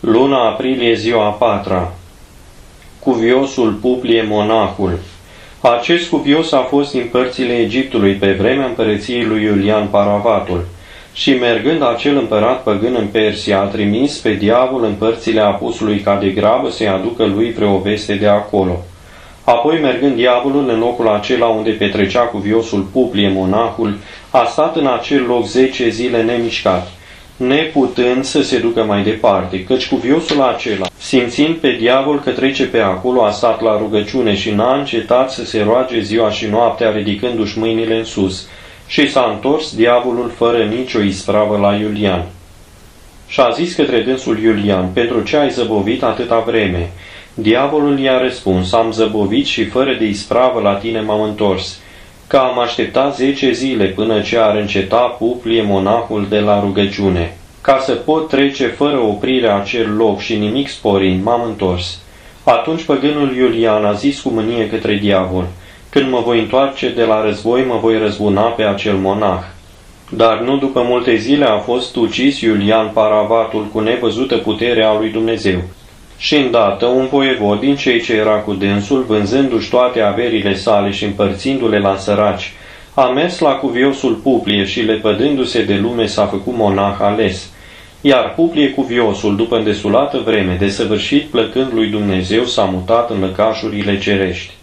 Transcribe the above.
Luna aprilie, ziua a patra. Cuviosul Publie monahul. Acest cuvios a fost din părțile Egiptului pe vremea împărăției lui Iulian Paravatul și, mergând acel împărat păgân în Persia, a trimis pe diavol în părțile apusului ca de grabă să-i aducă lui vreo veste de acolo. Apoi, mergând diavolul în locul acela unde petrecea cuviosul Publie monahul, a stat în acel loc 10 zile nemișcat, neputând să se ducă mai departe, căci cuviosul acela, simțind pe diavol că trece pe acolo, a stat la rugăciune și n-a încetat să se roage ziua și noaptea, ridicându-și mâinile în sus, și s-a întors diavolul fără nicio ispravă la Iulian. Și a zis către dânsul Iulian: pentru ce ai zăbovit atâta vreme? Diavolul i-a răspuns: am zăbovit și fără de ispravă la tine m-am întors, că am așteptat 10 zile până ce ar înceta Publie monahul de la rugăciune. Ca să pot trece fără oprire acel loc și nimic sporind, m-am întors. Atunci păgânul Iulian a zis cu mânie către diavol: când mă voi întoarce de la război, mă voi răzbuna pe acel monah. Dar nu după multe zile a fost ucis Iulian Paravatul cu nevăzută putere a lui Dumnezeu. Și îndată un voievod din cei ce era cu dânsul, vânzându-și toate averile sale și împărțindu-le la săraci, a mers la cuviosul Publie și, lepădându-se de lume, s-a făcut monah ales. Iar Publie cuviosul, după îndesulată vreme, desăvârșit plăcând lui Dumnezeu, s-a mutat în lăcașurile cerești.